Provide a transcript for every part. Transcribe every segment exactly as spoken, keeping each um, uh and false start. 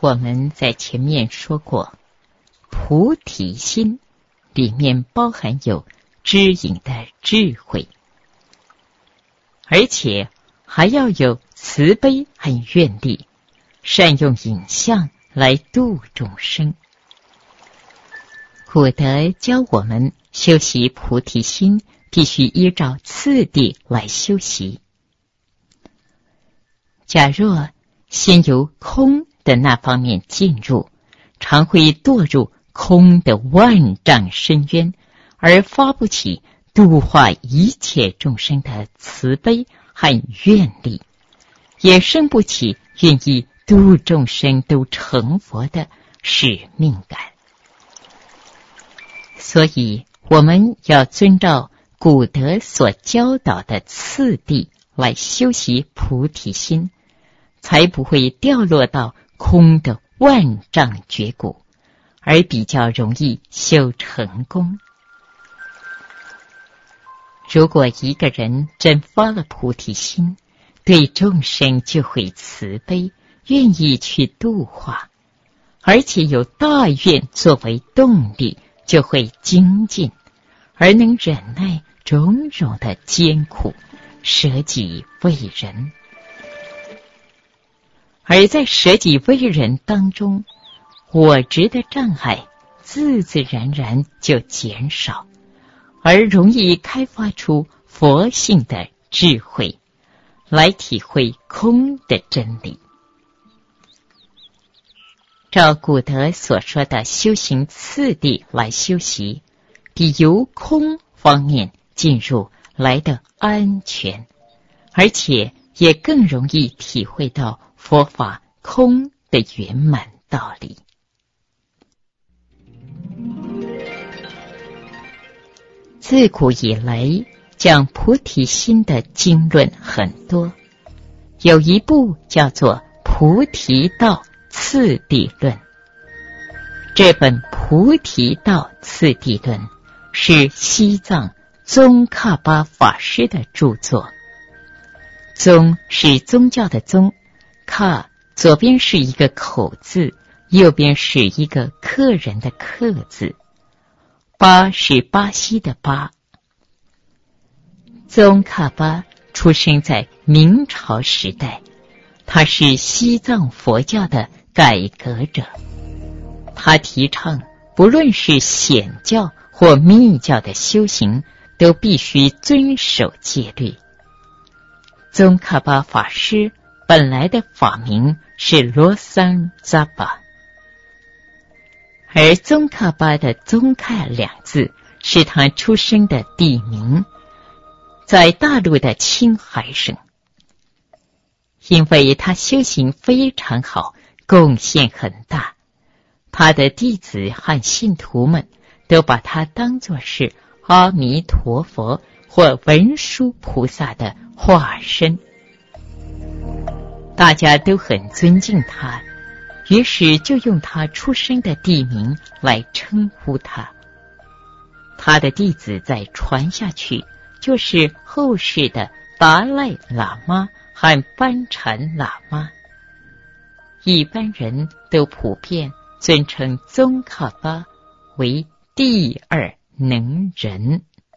我们在前面说过，菩提心里面包含有知引的智慧，而且还要有慈悲和愿力，善用影像来度众生。古德教我们修习菩提心，必须依照次第来修习。假若先由空的那方面进入，常会堕入空的万丈深渊，而发不起度化一切众生的慈悲和愿力，也生不起愿意度众生都成佛的使命感。所以我们要遵照古德所教导的次第来修习菩提心，才不会掉落到空的万丈绝谷，而比较容易修成功。如果一个人真发了菩提心，对众生就会慈悲，愿意去度化，而且有大愿作为动力，就会精进，而能忍耐种种的艰苦，舍己为人。而在舍己为人当中，我执的障碍自自然然就减少，而容易开发出佛性的智慧，来体会空的真理。照古德所说的修行次第来修习，比由空方面进入来的安全，而且也更容易体会到佛法空的圆满道理。自古以来，讲菩提心的经论很多，有一部叫做《菩提道次第论》。这本《菩提道次第论》是西藏宗喀巴法师的著作。宗是宗教的宗，喀左边是一个口字，右边是一个客人的客字，巴是巴西的巴。宗喀巴出生在明朝时代，他是西藏佛教的改革者。他提倡不论是显教或密教的修行，都必须遵守戒律。宗喀巴法师本来的法名是罗桑扎巴，而宗喀巴的宗喀两字是他出生的地名，在大陆的青海省。因为他修行非常好，贡献很大，他的弟子和信徒们都把他当作是阿弥陀佛或文殊菩萨的化身，大家都很尊敬他，于是就用他出生的地名来称呼他。他的弟子再传下去，就是后世的达赖喇嘛和班禅喇嘛。一般人都普遍尊称宗喀巴为第二能人。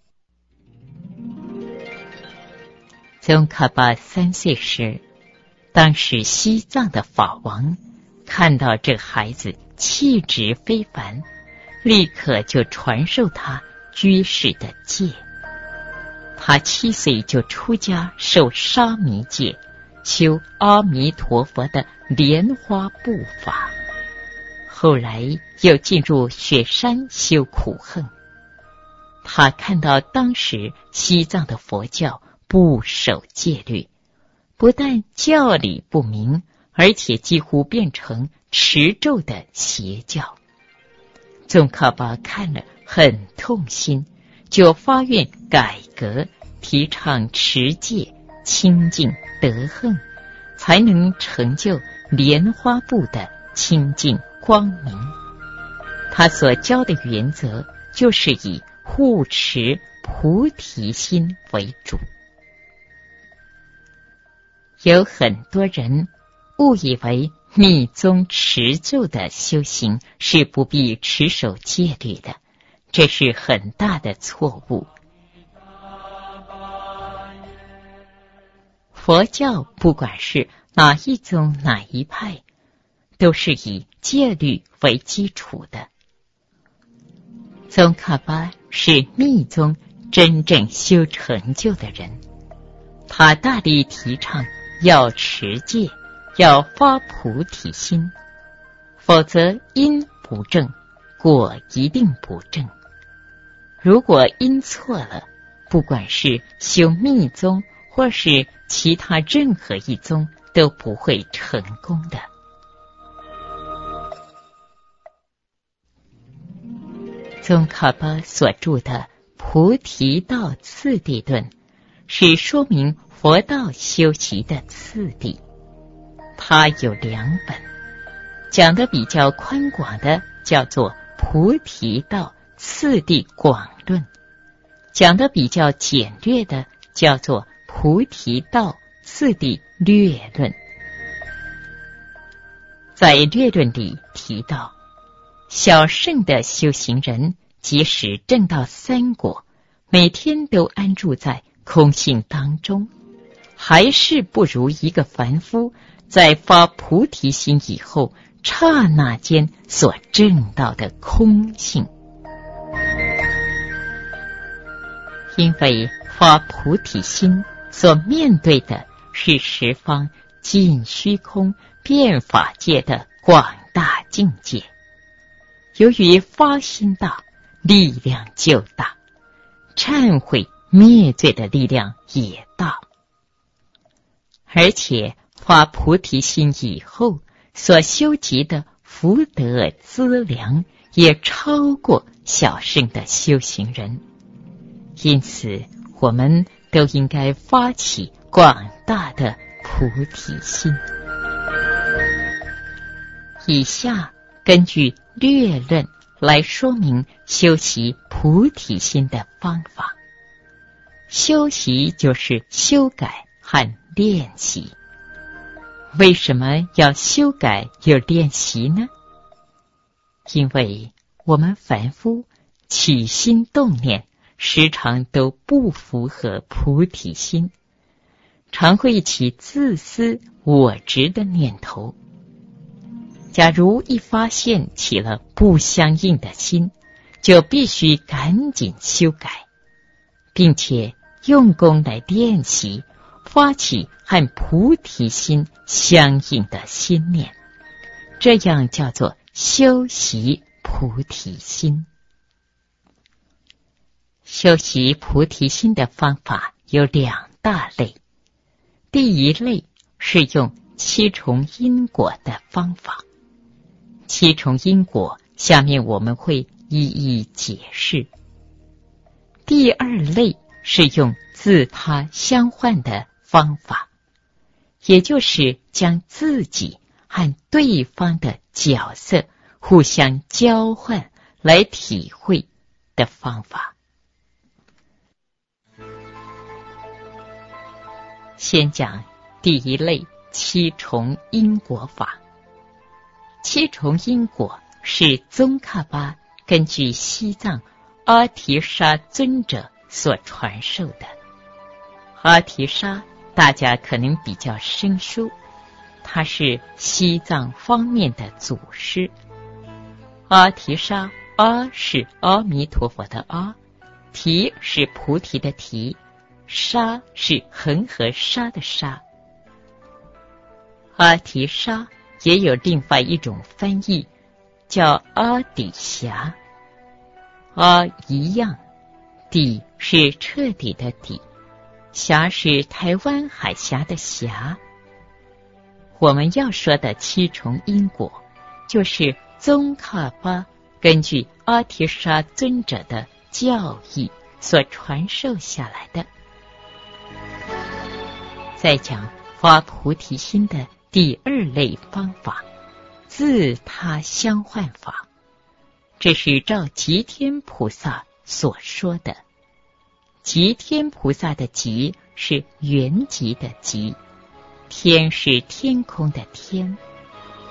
宗喀巴三岁时，当时西藏的法王看到这孩子气质非凡，立刻就传授他居士的戒。他七岁就出家受沙弥戒，修阿弥陀佛的莲花步法，后来又进入雪山修苦行。他看到当时西藏的佛教不守戒律，不但教理不明，而且几乎变成持咒的邪教。宗喀巴看了很痛心，就发愿改革，提倡持戒、清净、德行，才能成就莲花步的清净光明。他所教的原则就是以护持菩提心为主。有很多人误以为密宗持咒的修行是不必持守戒律的，这是很大的错误。佛教不管是哪一宗哪一派，都是以戒律为基础的。宗喀巴是密宗真正修成就的人，他大力提倡要持戒，要发菩提心，否则因不正，果一定不正。如果因错了，不管是修密宗或是其他任何一宗，都不会成功的。宗喀巴所著的《菩提道次第论》是说明佛道修习的次第，它有两本，讲的比较宽广的叫做《菩提道次第广论》，讲的比较简略的叫做《菩提道次第略论》。在略论里提到，小乘的修行人即使证到三果，每天都安住在空性当中，还是不如一个凡夫在发菩提心以后刹那间所证到的空性。因为发菩提心所面对的是十方尽虚空遍法界的广大境界，由于发心大，力量就大，忏悔灭罪的力量也大，而且发菩提心以后所修集的福德资粮也超过小乘的修行人，因此我们都应该发起广大的菩提心。以下根据略论来说明修习菩提心的方法。修习就是修改和练习。为什么要修改又练习呢？因为我们凡夫起心动念时常都不符合菩提心，常会起自私我执的念头。假如一发现起了不相应的心，就必须赶紧修改，并且用功来练习，发起和菩提心相应的心念，这样叫做修习菩提心。修习菩提心的方法有两大类，第一类是用七重因果的方法。七重因果下面我们会一一解释。第二类是用自他相换的方法，也就是将自己和对方的角色互相交换来体会的方法。先讲第一类七重因果法。七重因果是宗喀巴根据西藏阿提沙尊者所传授的。阿提沙大家可能比较生疏，他是西藏方面的祖师。阿提沙，阿是阿弥陀佛的阿，提是菩提的提，沙是恒河沙的沙。阿提沙也有另外一种翻译，叫阿底峡。阿一样，底是彻底的底，峡是台湾海峡的峡。我们要说的七重因果，就是宗喀巴根据阿提沙尊者的教义所传授下来的。再讲发菩提心的第二类方法，自他相换法，这是照吉天菩萨所说的。吉天菩萨的吉是原吉的吉，天是天空的天，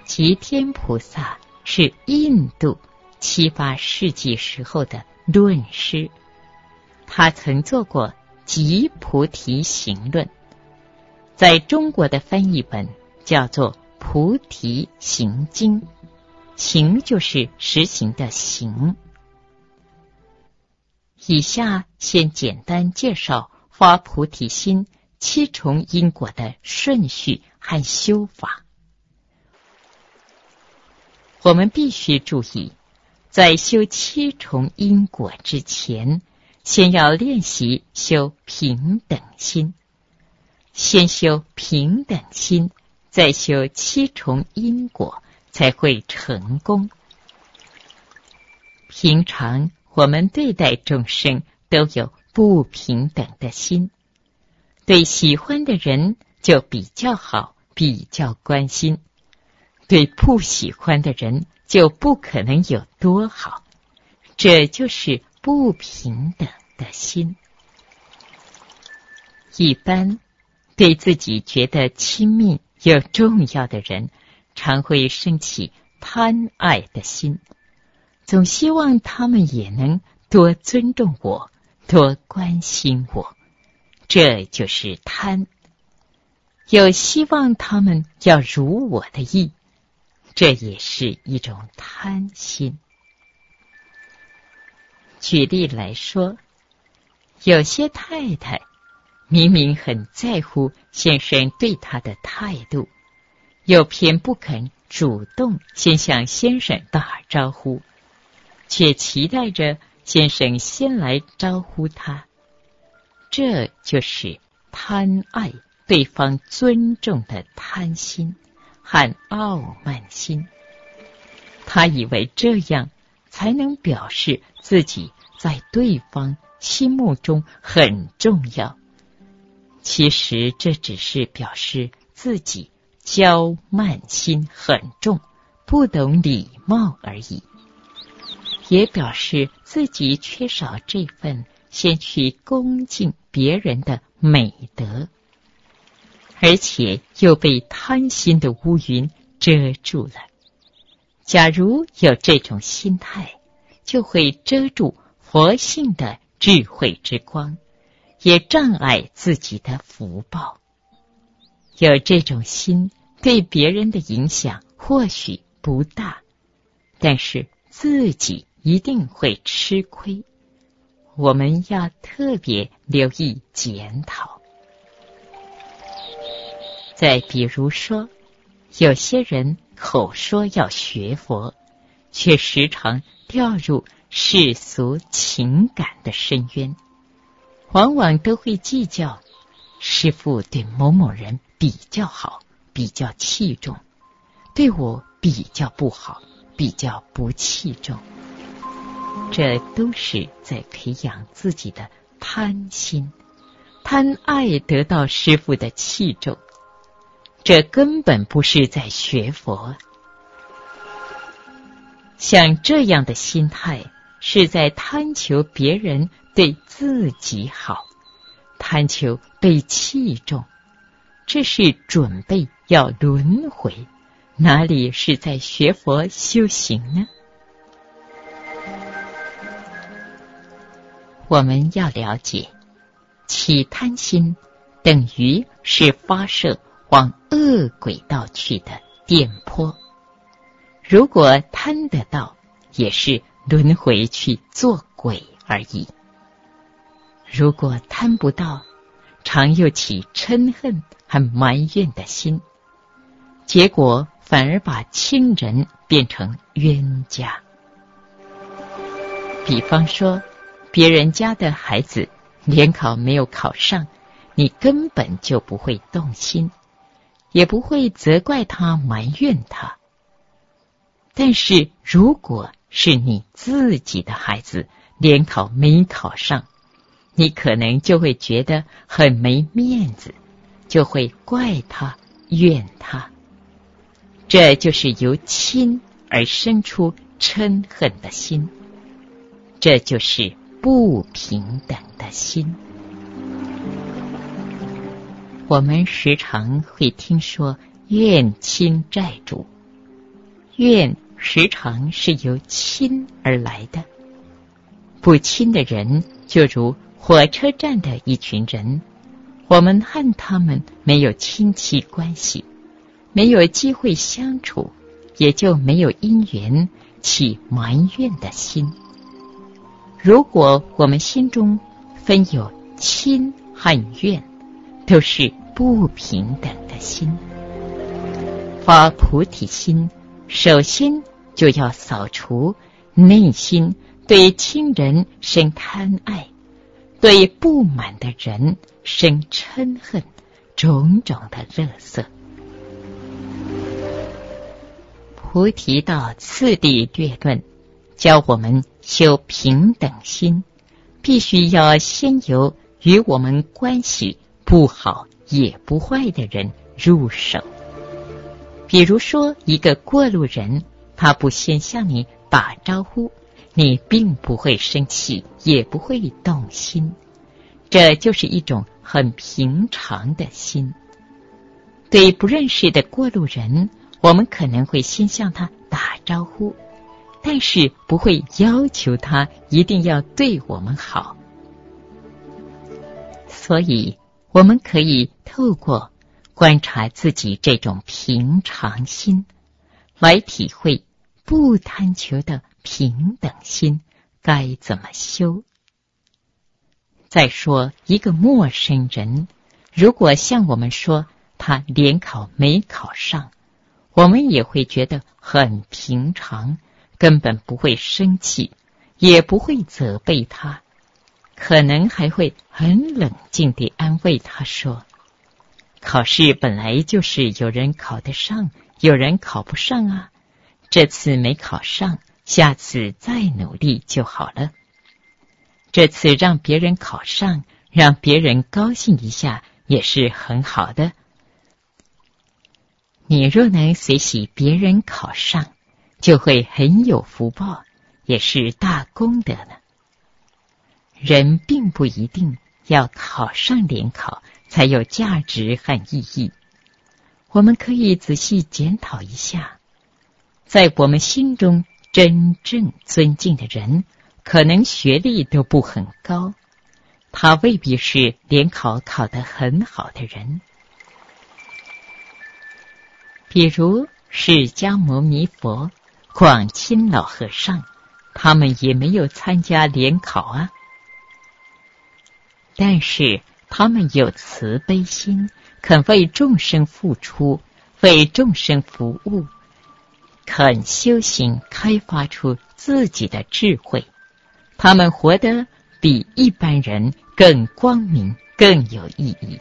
吉天菩萨是印度七八世纪时候的论师，他曾做过《吉菩提行论》，在中国的翻译本叫做《菩提行经》，行就是实行的行。以下先简单介绍发菩提心七重因果的顺序和修法。我们必须注意，在修七重因果之前，先要练习修平等心。先修平等心，再修七重因果，才会成功。平常我们对待众生都有不平等的心，对喜欢的人就比较好，比较关心，对不喜欢的人就不可能有多好，这就是不平等的心。一般对自己觉得亲密又重要的人，常会升起贪爱的心，总希望他们也能多尊重我，多关心我，这就是贪。有希望他们要如我的意，这也是一种贪心。举例来说，有些太太明明很在乎先生对她的态度，又偏不肯主动先向先生打招呼，却期待着先生先来招呼她，这就是贪爱对方尊重的贪心和傲慢心。他以为这样才能表示自己在对方心目中很重要，其实这只是表示自己骄慢心很重，不懂礼貌而已，也表示自己缺少这份先去恭敬别人的美德，而且又被贪心的乌云遮住了。假如有这种心态，就会遮住佛性的智慧之光，也障碍自己的福报。有这种心，对别人的影响或许不大，但是自己一定会吃亏。我们要特别留意检讨。再比如说，有些人口说要学佛，却时常掉入世俗情感的深渊，往往都会计较师父对某某人比较好，比较器重，对我比较不好，比较不器重，这都是在培养自己的贪心，贪爱得到师父的器重，这根本不是在学佛。像这样的心态，是在贪求别人对自己好，贪求被器重，这是准备要轮回，哪里是在学佛修行呢？我们要了解，起贪心等于是发射往恶轨道去的电波，如果贪得到，也是轮回去做鬼而已。如果贪不到，常又起嗔恨和埋怨的心，结果反而把亲人变成冤家。比方说，别人家的孩子联考没有考上，你根本就不会动心，也不会责怪他埋怨他。但是如果是你自己的孩子联考没考上，你可能就会觉得很没面子，就会怪他怨他，这就是由亲而生出嗔恨的心，这就是不平等的心。我们时常会听说怨亲债主， 怨时常是由亲而来的。不亲的人，就如火车站的一群人，我们和他们没有亲戚关系，没有机会相处，也就没有因缘起埋怨的心。如果我们心中分有亲和怨，都是不平等的心。发菩提心，首先就要扫除内心对亲人生贪爱，对不满的人生嗔恨，种种的垃圾。菩提道次第略论教我们修平等心，必须要先由与我们关系不好也不坏的人入手。比如说，一个过路人，他不先向你打招呼，你并不会生气，也不会动心，这就是一种很平常的心。对不认识的过路人，我们可能会先向他打招呼，但是不会要求他一定要对我们好。所以我们可以透过观察自己这种平常心，来体会不贪求的平等心该怎么修。再说，一个陌生人如果向我们说他联考没考上，我们也会觉得很平常，根本不会生气，也不会责备他，可能还会很冷静地安慰他说，考试本来就是有人考得上，有人考不上啊，这次没考上，下次再努力就好了。这次让别人考上，让别人高兴一下也是很好的。你若能随喜别人考上，就会很有福报，也是大功德呢。人并不一定要考上联考才有价值和意义。我们可以仔细检讨一下，在我们心中真正尊敬的人，可能学历都不很高，他未必是联考考得很好的人。比如释迦牟尼佛、广钦老和尚，他们也没有参加联考啊，但是他们有慈悲心，肯为众生付出，为众生服务，肯修行开发出自己的智慧，他们活得比一般人更光明，更有意义。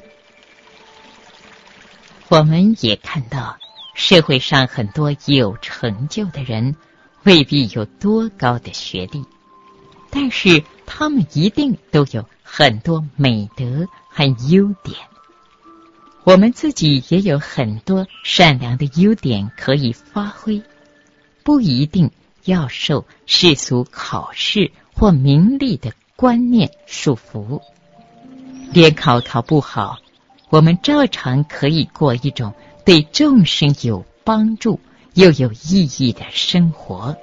我们也看到社会上很多有成就的人，未必有多高的学历，但是他们一定都有很多美德和优点。我们自己也有很多善良的优点可以发挥，不一定要受世俗考试或名利的观念束缚。联考考不好，我们照常可以过一种对众生有帮助又有意义的生活。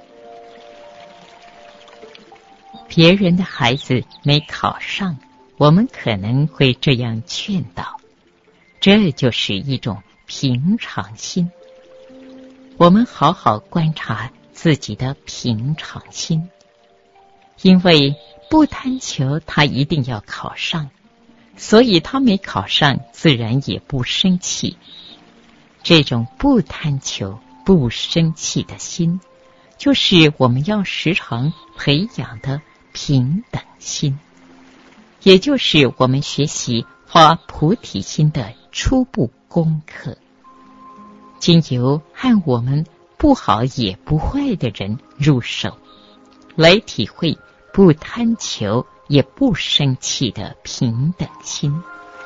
别人的孩子没考上，我们可能会这样劝导，这就是一种平常心。我们好好观察自己的平常心，因为不贪求他一定要考上，所以他没考上自然也不生气。这种不贪求不生气的心，就是我们要时常培养的平等心，也就是我们学习发菩提心的初步功课。经由和我们不好也不坏的人入手，来体会不贪求也不生气的平等心。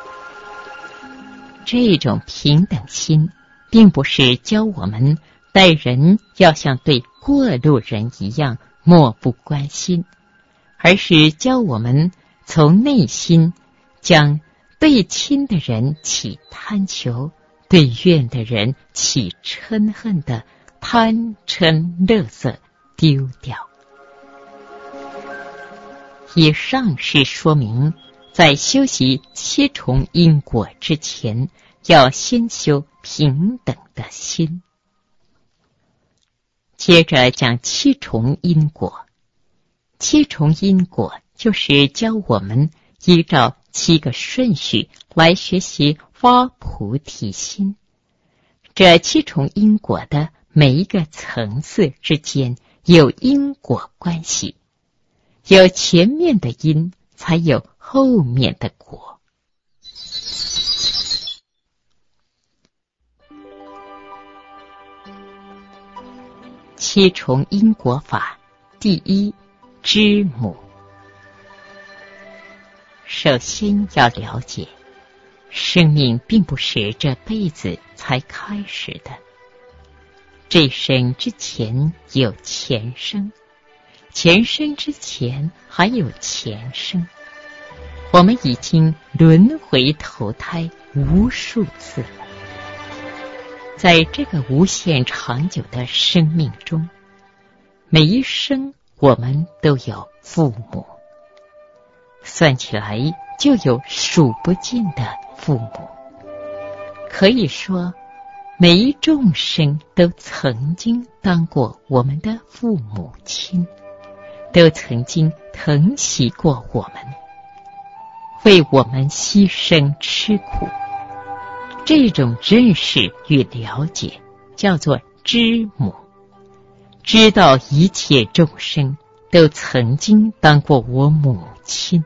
这种平等心并不是教我们待人要像对过路人一样漠不关心，而是教我们从内心将对亲的人起贪求，对怨的人起嗔恨的贪嗔乐色丢掉。以上是说明，在修习七重因果之前，要先修平等的心。接着讲七重因果。七重因果就是教我们依照七个顺序来学习发菩提心。这七重因果的每一个层次之间有因果关系，有前面的因，才有后面的果。七重因果法，第一，知母。首先要了解，生命并不是这辈子才开始的，这生之前有前生，前生之前还有前生，我们已经轮回投胎无数次了。在这个无限长久的生命中，每一生我们都有父母，算起来就有数不尽的父母。可以说，每一众生都曾经当过我们的父母亲，都曾经疼惜过我们，为我们牺牲吃苦。这种认识与了解叫做知母，知道一切众生都曾经当过我母亲，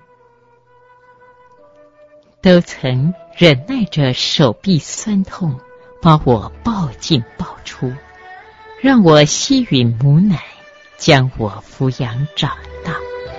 都曾忍耐着手臂酸痛，把我抱进抱出，让我吸吮母奶，将我抚养长大。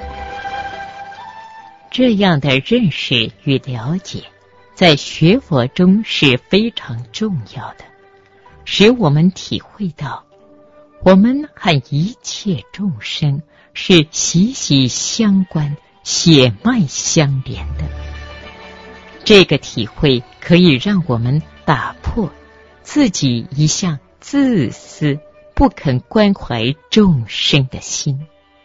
这样的认识与了解在学佛中是非常重要的，使我们体会到我们和一切众生是息息相关、血脉相连的。这个体会可以让我们打破自己一向自私、不肯关怀众生的心。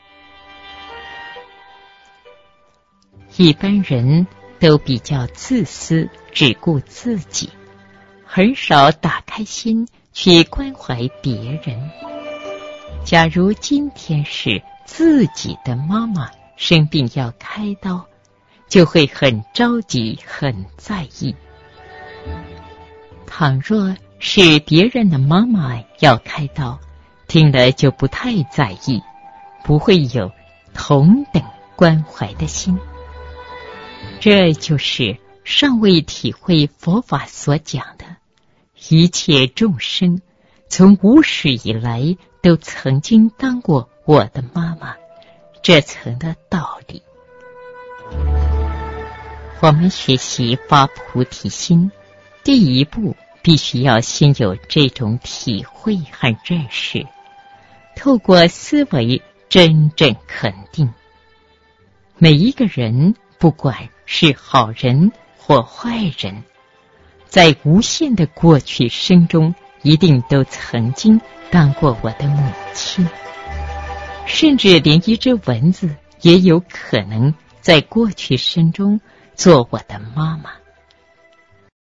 一般人都比较自私，只顾自己，很少打开心去关怀别人。假如今天是自己的妈妈生病要开刀，就会很着急，很在意。倘若是别人的妈妈要开刀，听了就不太在意，不会有同等关怀的心。这就是尚未体会佛法所讲的，一切众生从无始以来都曾经当过我的妈妈，这层的道理。我们学习发菩提心，第一步必须要先有这种体会和认识，透过思维真正肯定。每一个人，不管是好人或坏人，在无限的过去生中，一定都曾经当过我的母亲，甚至连一只蚊子也有可能在过去生中做我的妈妈。